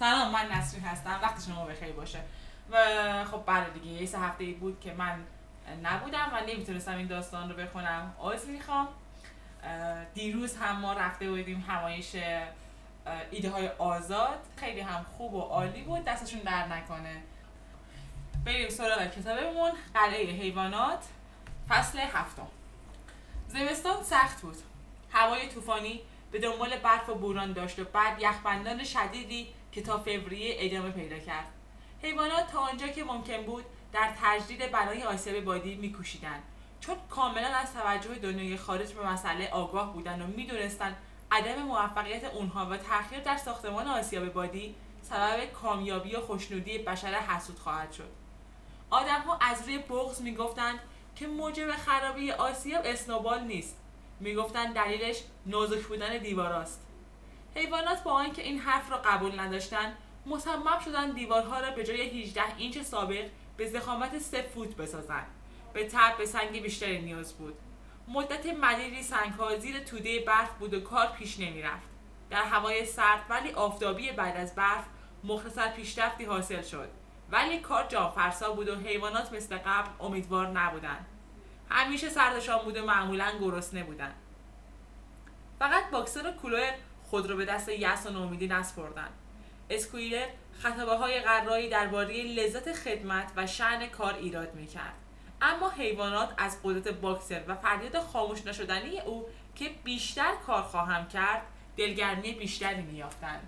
سلام، من نسرین هستم. وقت شما بخیر باشه. و خب بله دیگه، یه 3 هفته‌ای بود که من نبودم و نمیتونستم این داستان رو بخونم. عذر میخوام. دیروز هم ما رفته بودیم همایش ایده های آزاد، خیلی هم خوب و عالی بود، دستشون در نکنه. بریم سراغ کتابمون، قلعه حیوانات، فصل 7. زمستان سخت بود. هوای طوفانی به دنبال برف و بوران داشت و بعد یخبندان شدیدی که تا فوریه ادامه پیدا کرد. حیوانات تا آنجا که ممکن بود در تجدید بنای آسیاب بادی میکوشیدند، چون کاملا از توجه دنیای خارج به مسئله آگاه بودند و میدونستند عدم موفقیت اونها و تأخیر در ساختمان آسیاب بادی سبب کامیابی و خوشنودی بشر حسود خواهد شد. آدم‌ها از روی بغض میگفتند که موجب خرابی آسیاب اسنوبال نیست. میگفتند دلیلش نازک بودن دیواراست. حیوانات با آنکه این حرف را قبول نداشتند، مصمم شدند دیوارها را به جای 18 اینچ سابق به ضخامت 3 فوت بسازند. به طبع به سنگ بیشتری نیاز بود. مدت مدیدی سنگ‌ها زیر توده برف بود و کار پیش نمی‌رفت. در هوای سرد ولی آفتابی بعد از برف مختصر پیشرفتی حاصل شد. ولی کار جانفرسا بود و حیوانات مثل قبل امیدوار نبودند. همیشه سردشان بود و معمولاً گرسنه بودند. فقط باکسر و کلوئر خود را به دست یأس و نومیدی نسپردند. اسکویلر خطابه‌های غرایی درباره لذت خدمت و شأن کار ایراد می‌کرد. اما حیوانات از قدرت باکسر و فریاد خاموش نشدنی او که بیشتر کار خواهم کرد دلگرمی بیشتری می‌یافتند.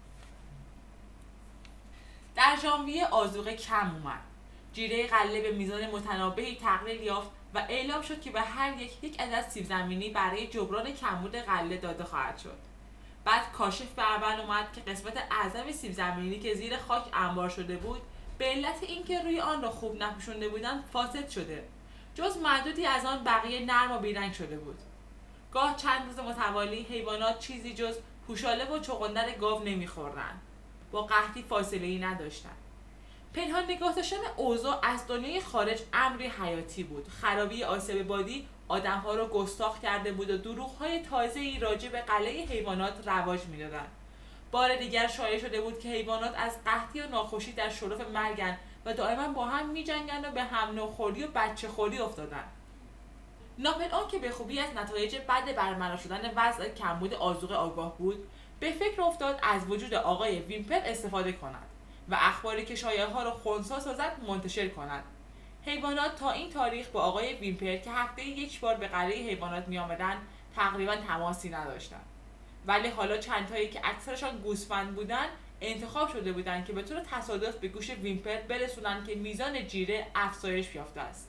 در ژانویه آذوقه کم اومد. جیره غله به میزان متنابهی تقلیل یافت و اعلام شد که به هر یک عدد سیب زمینی برای جبران کمبود غله داده خواهد شد. بعد کاشف به عمل اومد که قسمت اعظم سیب زمینی که زیر خاک انبار شده بود به علت اینکه روی آن را خوب نپوشونده بودند فاسد شده. جز معدودی از آن بقیه نرم و بیرنگ شده بود. گاه چند روز متوالی حیوانات چیزی جز پوشاله و چغندر گاو نمیخوردند. با قحطی فاصله‌ای نداشتند. پنهان نگاه داشتن اوضاع از دنیای خارج امری حیاتی بود. خرابی آسیاب بادی آدم‌ها را گستاخ کرده بود و دروغ‌های تازه‌ای راجع به قلعه حیوانات رواج می‌دادند. بار دیگر شایع شده بود که حیوانات از قحطی و ناخوشی در شرف مرگند و دائما با هم می‌جنگند و به هم نوخوری و بچه‌خوری افتادند. ناپلئون که به خوبی از نتایج بد برملا شدن وضع کمبود آذوقه آگاه بود، به فکر افتاد از وجود آقای ویمپر استفاده کند و اخباری که شایعه‌ها را خنثی سازد منتشر کند. حیوانات تا این تاریخ با آقای ویمپر که هفته‌ای 1 بار به قلعه حیوانات می‌آمدند تقریباً تماسی نداشتند. ولی حالا چند تایی که اکثرشان گوسفند بودند انتخاب شده بودند که به طور تصادف به گوش ویمپر برسونند که میزان جیره افزایش یافته است.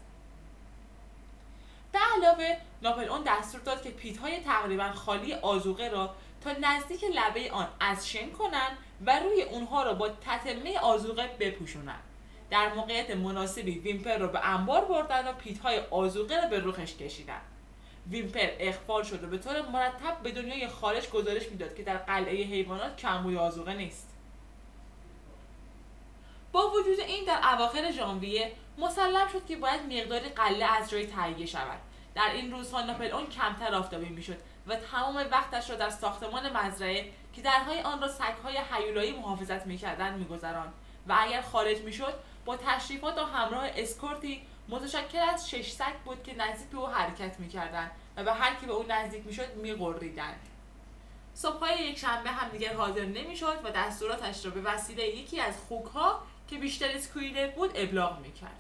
به علاوه ناپلئون دستور داد که پیت‌های تقریباً خالی آذوقه را تا نزدیک لبه آن از شن کنند و روی اونها را با تتمه آذوقه بپوشونند. در موقعیت مناسبی ویمپر را به انبار بردند و پیت‌های آذوقه را به رخش کشیدند. ویمپر اخفال شد و به طور مرتب به دنیای خارج گزارش میداد که در قلعه حیوانات کمبود آذوقه نیست. با وجود این در اواخر ژانویه مسلم شد که باید مقداری غله از جای تهیه شود. در این روزها ناپلئون کمتر آفتابی میشد و تمام وقتش را در ساختمان مزرعه که درهای آن را سگ‌های هیولایی محافظت می‌کردند می‌گذراند و اگر خارج میشد با تشریفات و همراه اسکورتی متشکل از 6 سگ بود که نزدیک به او حرکت می‌کردند و به هر کی به او نزدیک میشد می‌غریدند. صبح‌های یکشنبه هم دیگر حاضر نمی‌شد و دستوراتش را به وسیله یکی از خوک‌ها که بیشتر اسکویلر بود ابلاغ می‌کرد.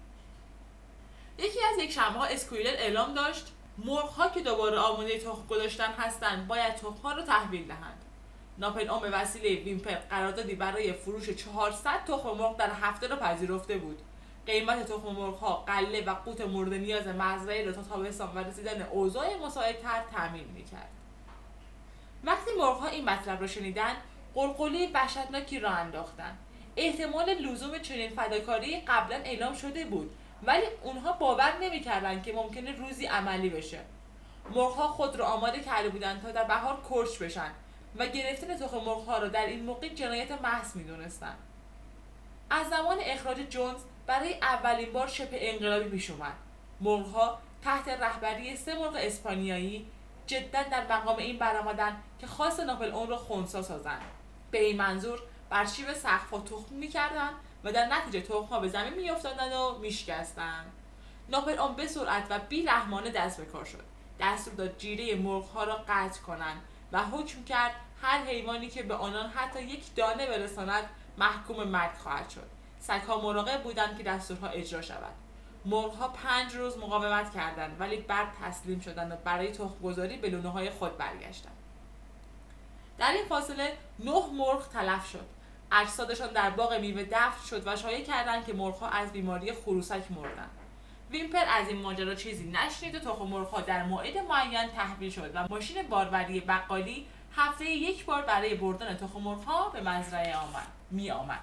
یکی از یکشنبه‌ها اسکویلر اعلام داشت مرغ‌ها که دوباره آماده تخم گذاشتن هستند باید تخم‌ها را تحویل دهند. ناپلئون به وسیله ویمپر قراردادی برای فروش 400 تخم مرغ در هفته را پذیرفته بود. قیمت تخم مرغ‌ها غله و قوت مورد نیاز مزرعه را تا تابستان و رسیدن اوضاع مساعدتر تامین می‌کرد. وقتی مرغ‌ها این مطلب را شنیدند غلغله وحشتناکی را انداختند. احتمال لزوم چنین فداکاری قبلا اعلام شده بود ولی اونها باور نمی‌کردند که ممکنه روزی عملی بشه. مرغ‌ها خود را آماده کرده بودند تا در بهار کرچ بشن و گرفتن تخم مرغ‌ها را در این موقع جنایت محض می‌دونستند. از زمان اخراج جونز برای اولین بار شبه انقلابی پیش اومد. مرغ‌ها تحت رهبری 3 مرغ اسپانیایی جداً در مقام این برآمدند که خواست ناپلئون را خنثی سازند. به این منظور بر شیب سقف‌ها تخم می‌کردند و در نتیجه تخم‌ها به زمین می‌افتادند و می‌شکستند. ناپلئون به سرعت و بی‌رحمانه دست به کار شد. دستور داد جیره مرغ‌ها را قطع کنند و حکم کرد هر حیوانی که به آنان حتی یک دانه برساند محکوم مرگ خواهد شد. سگ‌ها مراقب بودند که دستورها اجرا شود. مرغ‌ها 5 روز مقاومت کردند ولی بعد تسلیم شدند و برای تخم‌گذاری به لونه‌های خود برگشتند. در این فاصله 9 مرغ تلف شد. اجسادشان در باغ میوه دفن شد و شایعه کردند که مرغ‌ها از بیماری خروسک مردند. ویمپر از این ماجرا چیزی نشنید و تخم مرغ‌ها در موعد معین تحویل شد و ماشین باروری بقالی هفته یک بار برای بردن تخم مرغ‌ها به مزرعه آمد.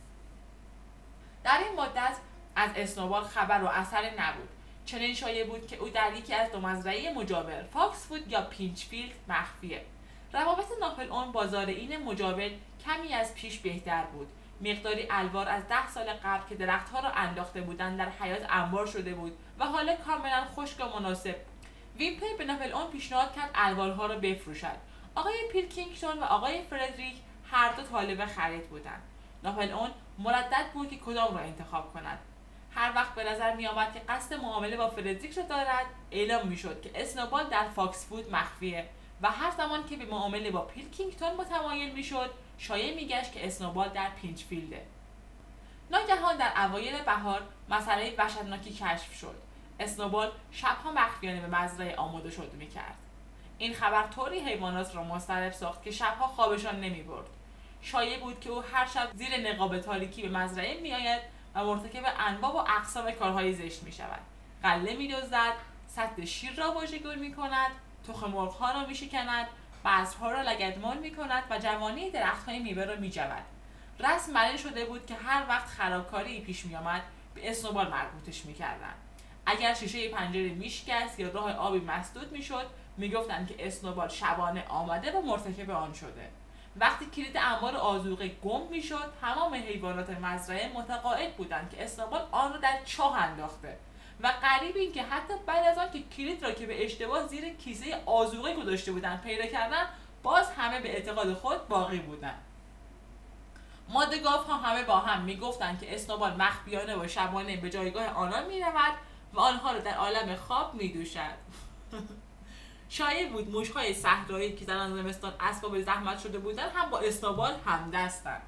در این مدت از اسنوبال خبر و اثری نبود. چنین شایع بود که او در یکی از دو مزرعه مجاور، فاکس‌فود یا پینچفیلد، مخفیه. روابط ناپلئون با زارعین مجاور کمی از پیش بهتر بود. مقداری الوار از 10 سال قبل که درختها را انداخته بودند در حیاط انبار شده بود و حالا کاملا خشک و مناسب. ویمپر به ناپلئون پیشنهاد کرد الوارها را بفروشد. آقای پیلکینگتون و آقای فردریک هر دو طالب خرید بودند. ناپلئون مردد بود که کدام را انتخاب کند. هر وقت به نظر می آمد که قصد معامله با فردریک را دارد، اعلام می شد که اسنوبال در فاکس‌فود مخفیه و هر زمان که به معامله با پیلکینگتون متمایل می شد، شایع می گشت که اسنوبال در پینچفیلده. ناگهان در اوایل بهار مسئله وحشتناکی کشف شد. اسنوبال شبها مخفیانه به مزرعه آماده شد می کرد. این خبر طوری حیوانات را مضطرب ساخت که شبها خوابشان نمی برد. شایع بود که او هر شب زیر نقاب تاریکی به مزرعه می آید و مرتکب انواع و اقسام کارهای زشت می شود. غله می دزدد، سطل شیر را واژگون می کند، تخم مرغ‌ها را می شکند، بذرها را لگدمال می کند و جوانه درخت‌های میوه را می جود. رسم بر این شده بود که هر وقت خرابکاری پیش می آمد به اسنوبال مربوطش می کردن. اگر شیشه پنجره می شکست یا راه آبی مسدود می شد، می گفتند که اسنوبال شبانه آمده و مرتکب آن شده. وقتی کلید انبار آذوقه گم می شد، تمام حیوانات مزرعه متقاعد بودند که اسنوبال آن را در چاه انداخته و غریب این که حتی بعد از آن که کلید را که به اشتباه زیر کیسه آذوقه گذاشته بودند پیدا کردند، باز همه به اعتقاد خود باقی بودند. ماده گاوها همه با هم میگفتند که اسنوبال مخفیانه و شبانه به جایگاه آنان میرود و آنها را در عالم خواب میدوشد. شایع بود موشهای صحرایی که در آن زمستان اسباب زحمت شده بودند هم با اسنوبال همدستند.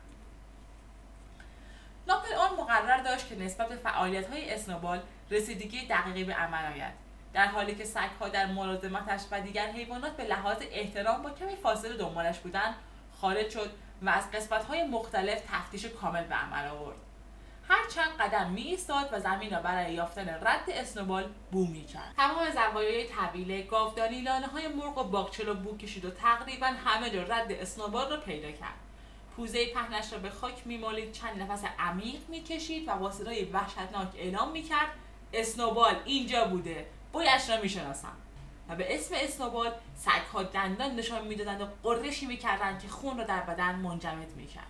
ناپلئون مقرر داشت که نسبت به فعالیت‌های اسنوبال رسیدگی دقیقی به عمل آید. در حالی که سگ‌ها در ملازمتش و دیگر حیوانات به لحاظ احترام با کمی فاصله دنبالش بودند، خارج شد و از قسمت‌های مختلف تفتیش کامل به عمل آورد. هر چند قدم می‌ایستاد و زمین را برای یافتن رد اسنوبال بو می‌کرد. تمام زوایای طویله، گاودانی، لانه‌های مرغ و باغچه را بو کشید و تقریباً همه جا رد اسنوبال را پیدا کرد. پوزه پهنش را به خاک می‌مالید، چند نفس عمیق می‌کشید و با صدای وحشتناک اعلام می‌کرد اسنوبال اینجا بوده، بویش را می‌شناسم. و به اسم اسنوبال سگ‌ها دندان نشان می‌دادند و غرشی می‌کردند که خون را در بدن منجمد می‌کرد.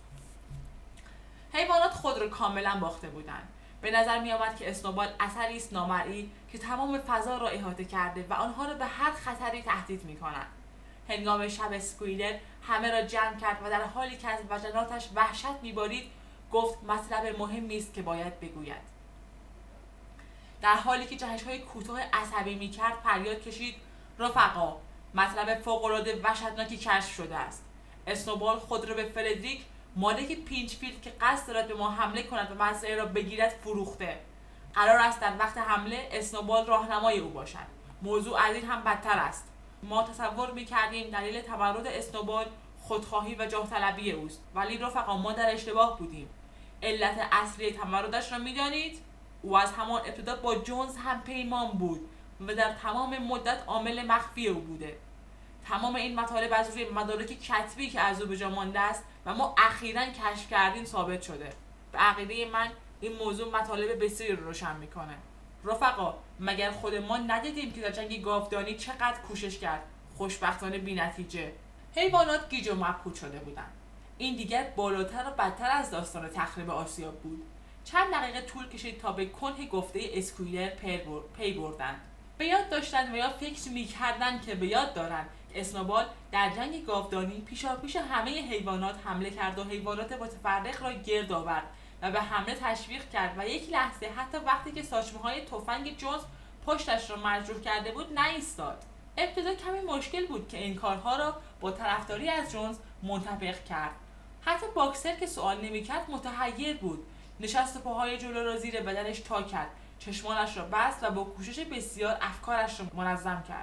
حیوانات خود را کاملا باخته بودند. به نظر می‌آمد که اسنوبال اثری است نامرئی که تمام فضا را احاطه کرده و آنها را به هر خطری تهدید می‌کند. هنگام شب اسکویلر همه را جمع کرد و در حالی که از وجناتش وحشت می‌بارید گفت مطلب مهمی است که باید بگوید. در حالی که جهش‌های کوتاه عصبی می‌کرد فریاد کشید رفقا، مطلب فوق‌العاده وحشتناکی کشف شده است. اسنوبال خود را به فردریک، مالک پینچفیلد که قصد دارد به ما حمله کند و مزرعه را بگیرد، فروخته. قرار است در وقت حمله اسنوبال راهنمای او باشد. موضوع از این هم بدتر است. ما تصور می‌کردیم دلیل تمرد اسنوبال خودخواهی و جاه طلبی اوست، ولی رفقا ما در اشتباه بودیم. علت اصلی تمردش را می‌دانید؟ او از همان ابتدا با جونز هم پیمان بود و در تمام مدت عامل مخفی او بوده. تمام این مطالب از روی مدارک کتبی که از او به جا مانده است و ما اخیراً کشف کردیم ثابت شده. به عقیده من این موضوع مطالب بسیاری رو روشن میکنه. رفقا، مگر خود ما ندیدیم که در جنگ گاودانی چقدر کوشش کرد، خوشبختانه بی‌نتیجه. حیوانات گیج و مبهوت شده بودند. این دیگر بالاتر و بدتر از داستان تخریب آسیاب بود. چند دقیقه طول کشید تا به کنه گفته اسکویلر پی بردند. به یاد داشتند و یا فکر می‌کردند که به یاد دارند اسنوبال در جنگ گاودانی پیشاپیش همه حیوانات حمله کرد و حیوانات متفرق را گرد آورد و به حمله تشویق کرد و یک لحظه حتی وقتی که ساچمه‌های تفنگ جونز پشتش را مجروح کرده بود نایستاد. ابتدا کمی مشکل بود که این کارها را با طرفداری از جونز منطبق کرد. حتی باکسر که سوال نمی‌کرد متحیر بود. نشست و پاهای جلو را زیر بدنش تا کرد، چشمانش را بست و با کوشش بسیار افکارش را منظم کرد.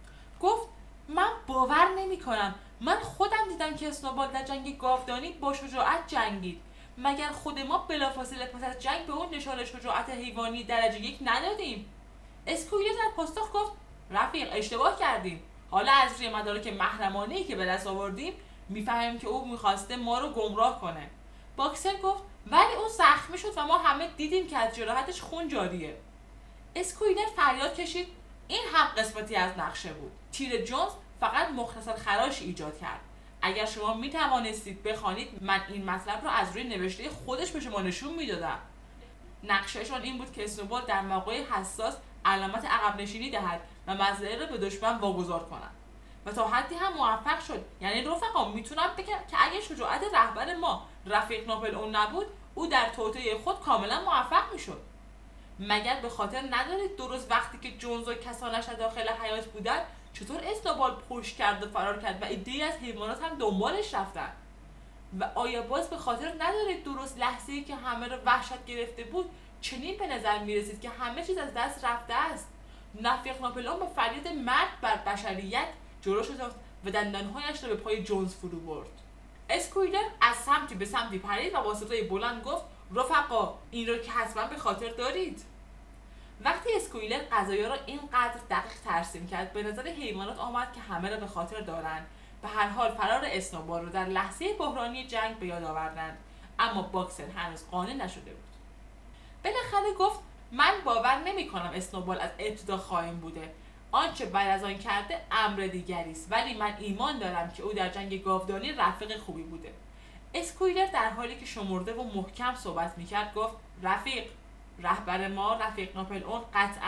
گفت من باور نمی‌کنم. من خودم دیدم که اسنوبال در جنگ گاودانی با شجاعت جنگید. مگر خود ما بلافاصله پس از جنگ به اون نشان شجاعت حیوانی درجه 1 ندادیم؟ اسکویلر در پاسخ گفت رفیق اشتباه کردیم. حالا از روی مدارک محرمانه‌ای که به دست آوردیم میفهمیم که او میخواسته ما رو گمراه کنه. باکسر گفت ولی اون زخمی شد و ما همه دیدیم که از جراحتش خون جاریه. اسکویلر فریاد کشید این هم قسمتی از نقشه بود. تیر جونز فقط مختصر خراش ایجاد کرد. اگر شما میتوانستید بخوانید من این مطلب رو از روی نوشته خودش به شما نشون میدادم. نقشهشان این بود که اسنوبال در مواقع حساس علامت عقب نشینی دهد و مزرعه را به دشمن واگذار کند و تا حدی هم موفق شد. یعنی رفقا میتونم بگم که اگه شجاعت رهبر ما رفیق ناپلئون نبود او در توطئه خود کاملا موفق میشد. مگر به خاطر ندارید درست وقتی که جونز و کسانش در داخل حیاط بودند چطور اسنوبال پشت کرد و فرار کرد و عده‌ای از حیوانات هم دنبالش رفتن؟ و آیا باز به خاطر ندارید درست لحظه‌ای که همه را وحشت گرفته بود چنین به نظر میرسید که همه چیز از دست رفته است؟ رفیق ناپلئون با فریاد مرگ بر بشریت جلو شد و دندانهایش را به پای جونز فرو برد. اسکویلر از سمتی به سمتی پرید و با صدای بلند گفت رفقا این رو که حتما به خاطر دارید. وقتی اسکویلر قضایا را اینقدر دقیق ترسیم کرد به نظر حیوانات آمد که همه را به خاطر دارند. به هر حال فرار اسنوبال رو در لحظه بحرانی جنگ به یاد آوردند، اما باکسر هنوز قانع نشده بود. بالاخره گفت من باور نمی‌کنم اسنوبال از ابتدا خائن بوده. آنچه بعد از آن کرده امر دیگری است، ولی من ایمان دارم که او در جنگ گاودانی رفیق خوبی بوده. اسکویلر در حالی که شمرده و محکم صحبت می‌کرد گفت رفیق رهبر ما رفیق ناپلئون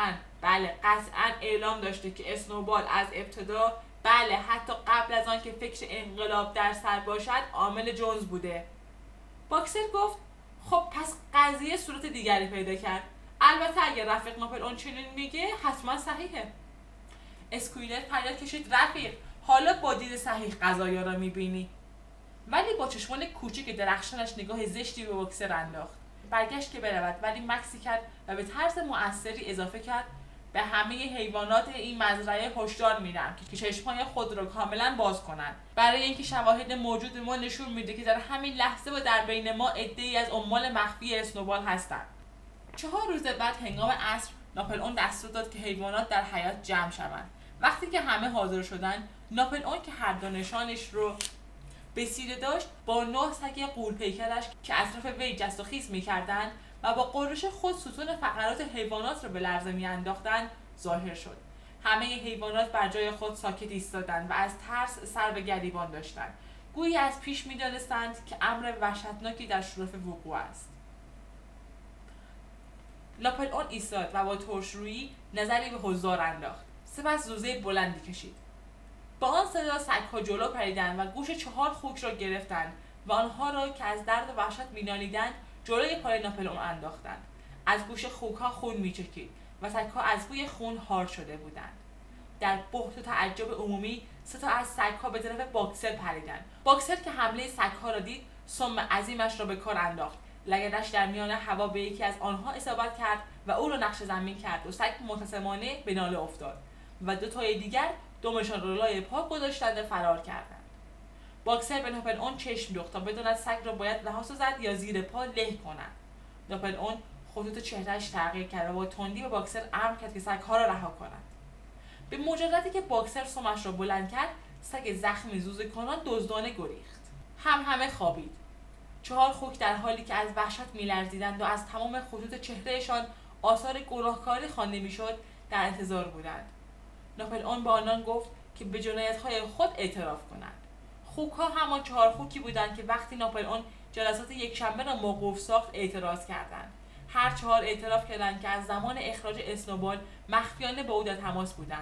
قطعاً اعلام داشته که اسنوبال از ابتدا حتی قبل از آن که فکر انقلاب در سر باشد عامل جونز بوده. باکسر گفت خب پس قضیه صورت دیگری پیدا کرد. البته اگر رفیق ناپلئون چنین میگه حتما صحیحه. اسکویلر فریاد کشید رفیق حالا با دید صحیح قضایا را میبینی. ولی با چشمان کوچک درخشانش نگاه زشتی به باکسر انداخت. برگشت که برود ولی مکسی کرد و به طرز مؤثری اضافه کرد به همه حیوانات این مزرعه هشدار میدم که چشم‌های خود را کاملا باز کنند، برای اینکه شواهد موجود ما نشون میده که در همین لحظه و در بین ما عده‌ای از عمال مخفی اسنوبال هستند. 4 روز بعد هنگام عصر ناپلئون دستور داد که حیوانات در حیاط جمع شوند. وقتی که همه حاضر شدند ناپلئون که هر دو نشانش رو به سیره داشت با 9 سگ غول‌پیکرش که اطراف وی جست و خیز می‌کردند و با غرش خود ستون فقرات حیوانات را به لرزه می‌انداختند ظاهر شد. همه حیوانات بر جای خود ساکت ایستادند و از ترس سر به گریبان داشتند، گویی از پیش می‌دانستند که امر وحشتناکی در شرف وقوع است. ناپلئون ایستاد و با ترش‌رویی نظری به حضار انداخت. سپس زوزه بلندی کشید. با آن صدا سگ‌ها جلو پریدند و گوش 4 خوک را گرفتند و آنها را که از درد و وحشت می‌نالیدند جلوی پای ناپلئون انداختند. از گوش خوک‌ها خون می‌چکید و سگ‌ها از بوی خون هار شده بودند. در بهت و تعجب عمومی 3 تا از سگ‌ها به طرف باکسر پریدند. باکسر که حمله سگ‌ها را دید سم عظیمش را به کار انداخت. لگدش در میان هوا به یکی از آنها اصابت کرد و او را نقش زمین کرد و سگ متصمانه به ناله افتاد و 2 تای دیگر دمشان را لای پا گذاشتند و فرار کردند. باکسر به ناپلئون چشم دوخت تا بداند سگ را باید رها سازد یا زیر پا له کند. ناپلئون خطوط چهره‌اش تغییر کرد و با تندی به باکسر امر کرد که سگ‌ها را رها کند. به مجردی که باکسر سمش را بلند کرد سگ زخمی زوزه کنان دزدانه گریخت. همه خوابید. 4 خوک در حالی که از وحشت می‌لرزیدند و از تمام خطوط چهرهشان آثار گناهکاری خوانده می‌شد در انتظار بودند. ناپلئون با آنان گفت که به جنایت‌های خود اعتراف کنند. خوک‌ها همان 4 خوکی بودند که وقتی ناپلئون جلسات یکشنبه را موقوف ساخت اعتراض کردند. هر 4 اعتراف کردند که از زمان اخراج اسنوبال مخفیانه با او در تماس بودند.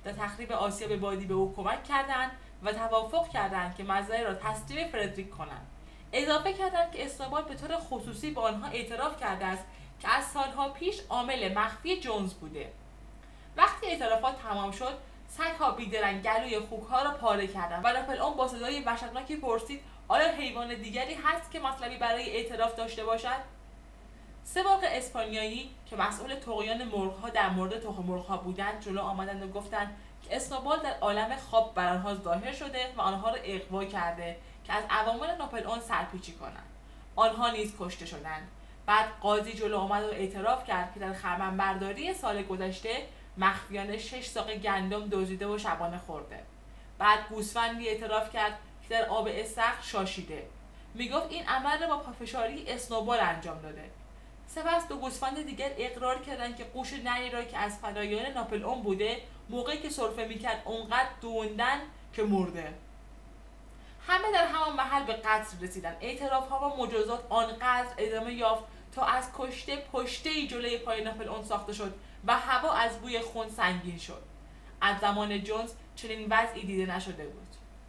در تخریب آسیا به بادی به او کمک کردند و توافق کردند که مزرعه را تسلیم فردریک کنند. اضافه کردند که اسنوبال به طور خصوصی به آنها اعتراف کرده است که از سالها پیش عامل مخفی جونز بوده. وقتی اعترافات تمام شد، سگ‌ها بیدرنگ گلوی خوک‌ها را پاره کردند و ناپلئون با صدای وحشتناکی پرسید آیا حیوان دیگری هست که مطلبی برای اعتراف داشته باشد؟ سه باغ اسپانیایی که مسئول طغیان مرغ‌ها در مورد تخم مرغ‌ها بودند جلو آمدند و گفتند که اسنوبال در عالم خواب بر آنها ظاهر شده و آنها را اغوا کرده که از عوامل ناپلئون سرپیچی کنند. آنها نیز کشته شدند. بعد قاضی جلو آمد و اعتراف کرد که در خرمنبرداری سال گذشته مخفیانه 6 ساق گندم دزدیده و شبانه خورده. بعد گوسفندی اعتراف کرد که در آب استخر شاشیده. میگفت این عمل را با پافشاری اسنوبال انجام داده. سپس دو گوسفند دیگر اقرار کردند که قوش نری را که از فدایان ناپلئون بوده موقعی که سرفه میکرد اونقدر دوندن که مرده. همه در همان محل به قتل رسیدند. اعتراف‌ها و مجازات آنقدر ادامه یافت تا از کشته پشته‌ای جلوی پای ناپلئون ساخته شد و هوا از بوی خون سنگین شد. از زمان جونز چنین وضعی دیده نشده بود.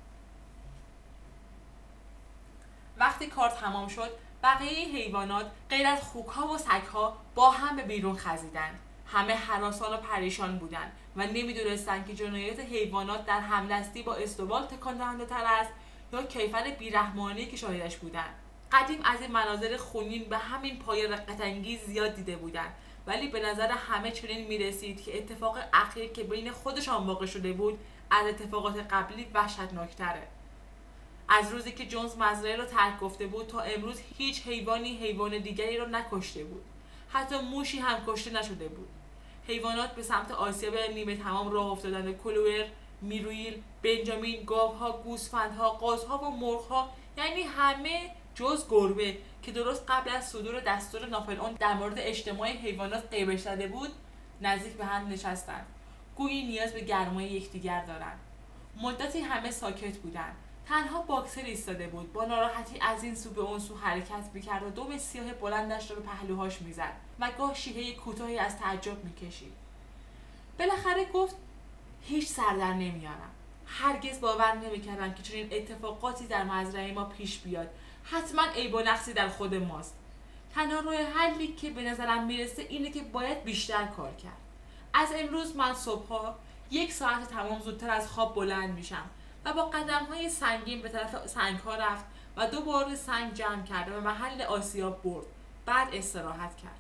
وقتی کار تمام شد، بقیه حیوانات غیر از خوک‌ها و سگ‌ها با هم به بیرون خزیدند. همه هراسان و پریشان بودند و نمی‌دونستند که جنایات حیوانات در همدستی با اسنوبال تکان دهنده‌تر است یا کیفر بیرحمانه‌ای که شاهدش بودند. قدیم از این مناظر خونین به همین پای رقت‌انگیز زیاد دیده بودند، ولی به نظر همه چنین می‌رسید که اتفاق اخیر که بین خودشان واقع شده بود از اتفاقات قبلی وحشتناک‌تره. از روزی که جونز مزرعه را ترک گفته بود تا امروز هیچ حیوان دیگری را نکشته بود. حتی موشی هم کشته نشده بود. حیوانات به سمت آسیا به نیمه تمام راه افتادند و کلوئر، میرویل، بنجامین، گاوها، گوسفندها، قازها و مرغ‌ها، یعنی همه جز گربه که درست قبل از صدور دستور ناپلئون در مورد اجتماع حیوانات غیبش زده بود، نزدیک به هم نشستند. گویی نیاز به گرمای یکدیگر دارند. مدتی همه ساکت بودند. تنها باکسر ایستاده بود، با ناراحتی از این سو به اون سو حرکت می‌کرد و دم سیاه بلندش را به پهلوهاش می‌زد و گاه شیهه کوتاهی از تعجب می‌کشید. بالاخره گفت هیچ سر در نمیارم. هرگز باور نمی‌کردم که چنین اتفاقاتی در مزرعه ما پیش بیاد. حتما عیب و نقصی در خود ماست. تنها راه حلی که به نظرم میرسه اینه که باید بیشتر کار کرد. از امروز من صبح‌ها 1 ساعت تمام زودتر از خواب بلند میشم و با قدم‌های سنگین به طرف سنگ‌ها رفت و 2 بار سنگ جمع کرد و به محل آسیاب برد. بعد استراحت کرد.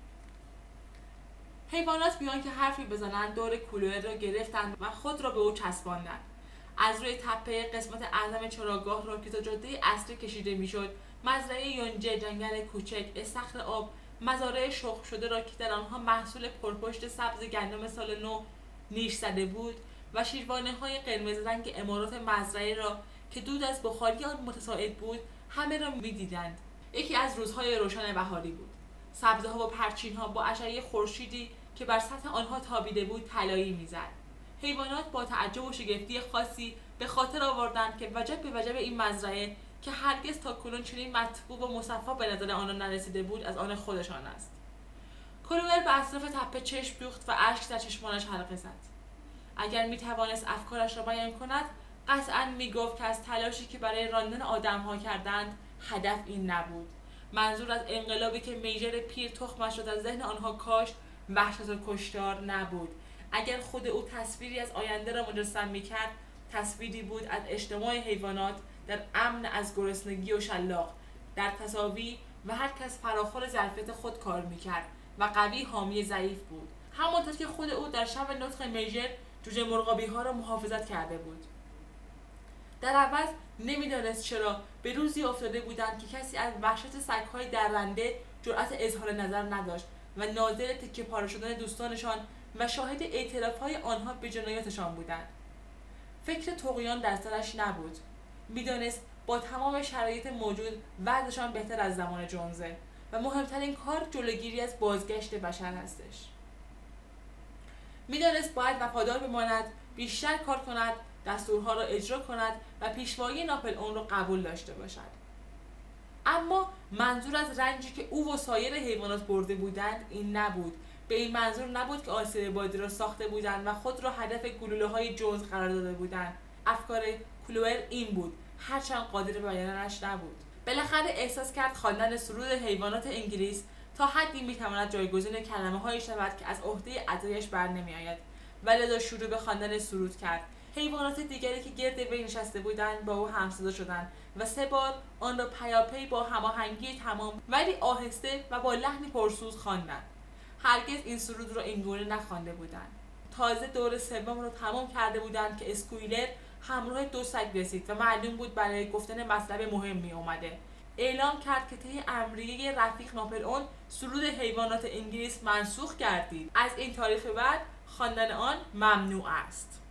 حیوانات بیان که حرفی بزنند دور کلوئر را گرفتند و خود را به او چسباندند. از روی تپه قسمت اعظم چراگاه را که تا جاده اصلی کشیده میشد، مزرعه یونجه، جنگل کوچک، استخر آب، مزارع شخم شده را که در آنها محصول پرپشت سبز گندم سال نو نیش زده بود و شیروانه‌های قرمز رنگ عمارات مزرعه را که دود از بخاری آن متساعد بود، همه را می‌دیدند. یکی از روزهای روشن بهاری بود. سبزه‌ها و پرچین‌ها با اشعه خورشیدی که بر سطح آنها تابیده بود طلایی می‌زد. حیوانات با تعجب و شگفتی خاصی به خاطر آوردند که وجب به وجب این مزرعه که هرگز تاکنون چنین مطبوع و مصفا به نظر آنها نرسیده بود از آن خودشان است. کلوئر به اطراف تپه چشم دوخت و اشک در چشمانش حلقه زد. اگر میتوانست افکارش را بیان کند، قطعاً میگفت که از تلاشی که برای راندن آدم‌ها کردند هدف این نبود. منظور از انقلابی که میجر پیر تخمش را در ذهن آنها کاشت وحشت و کشتار نبود. اگر خود او تصویری از آینده را مجسم میکرد، تصویری بود از اجتماع حیوانات در امن از گرسنگی و شلاق، در تساوی و هر کس فراخور ظرفیت خود کار میکرد و قوی حامی ضعیف بود، همانطور که خود او در شب نطق میجر جوجه مرغابی‌ها را محافظت کرده بود. در عوض نمیدانست چرا به روزی افتاده بودند که کسی از وحشت سگ‌های درنده جرأت اظهار نظر نداشت و ناظر تکه پاره شدن دوستانشان و شاهد اعتراف‌های آنها به جنایاتشان بودند. فکر طغیان در سرش نبود. میدانست با تمام شرایط موجود وضعشان بهتر از زمان جونزه و مهمترین کار جلوگیری از بازگشت بشر هستش. میدانست باید وفادار بماند، بیشتر کار کند، دستورها را اجرا کند و پیشوایی ناپلئون را قبول داشته باشد. اما منظور از رنجی که او و سایر حیوانات برده بودند این نبود، به این منظور نبود که آسیای بادی را ساخته بودند و خود را هدف گلوله‌های جونز قرار داده بودند. افکار کلوئر این بود، هرچند قادر به بیانش نبود. بالاخره احساس کرد خواندن سرود حیوانات انگلیس تا حدی میتواند جایگزین کلمه‌هایی شود که از عهده ادایش برنمیآید و لذا شروع به خواندن سرود کرد. حیوانات دیگری که گرد وی نشسته بودند با او همصدا شدند و 3 بار آن را پیاپی با هماهنگی تمام ولی آهسته و با لحنی پرسوز خواندند. هرگز این سرود را اینگونه نخوانده بودند. تازه دور سوم را تمام کرده بودند که اسکویلر همراه 2 سگ رسید و معلوم بود برای گفتن مطلب مهمی آمده. اعلام کرد که طی امریه رفیق ناپلئون سرود حیوانات انگلیس منسوخ گردید. از این تاریخ بعد خواندن آن ممنوع است.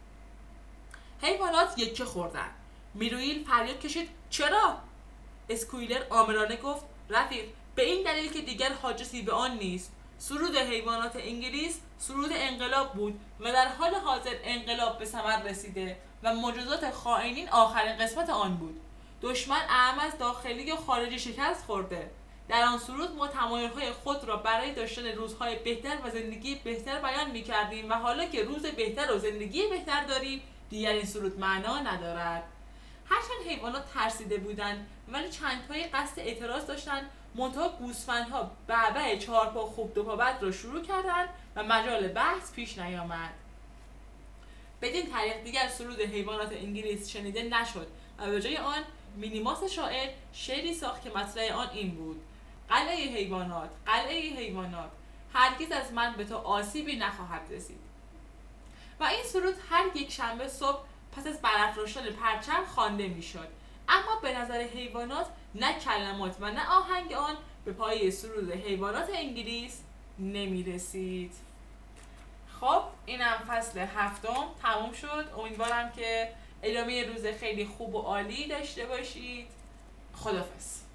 حیوانات یکه خوردند. میرویل فریاد کشید چرا؟ اسکویلر آمرانه گفت رفیق، به این دلیل که دیگر حاجتی به آن نیست. سرود حیوانات انگلیس سرود انقلاب بود و در حال حاضر انقلاب به ثمر رسیده و مجازات خائنین آخرین قسمت آن بود. دشمن اعم از داخلی و خارجی شکست خورده. در آن سرود ما تمایل‌های خود را برای داشتن روزهای بهتر و زندگی بهتر بیان می‌کردیم و حالا که روز بهتر و زندگی بهتر داریم دیگر این سرود معنا ندارد. هرچند حیوانات ترسیده بودند ولی چندتایی قصد اعتراض داشتند، منتها گوسفندها بعبع 4 پا خوب 2 پا بد را شروع کردند و مجال بحث پیش نیامد. بدین طریق دیگر سرود حیوانات انگلیس شنیده نشد و به جای آن مینیماس شاعر شعری ساخت که مطلع آن این بود: قلعه حیوانات، قلعه حیوانات، هرگز از من به تو آسیبی نخواهد رسید. و این سرود هر یک شنبه صبح پس از برافراشتن پرچم خوانده میشد. اما به نظر حیوانات نه کلمات و نه آهنگ آن به پایه سرود حیوانات انگلیس نمی رسید. خب اینم فصل 7 تموم شد. امیدوارم که ادامه روز خیلی خوب و عالی داشته باشید. خداحافظ.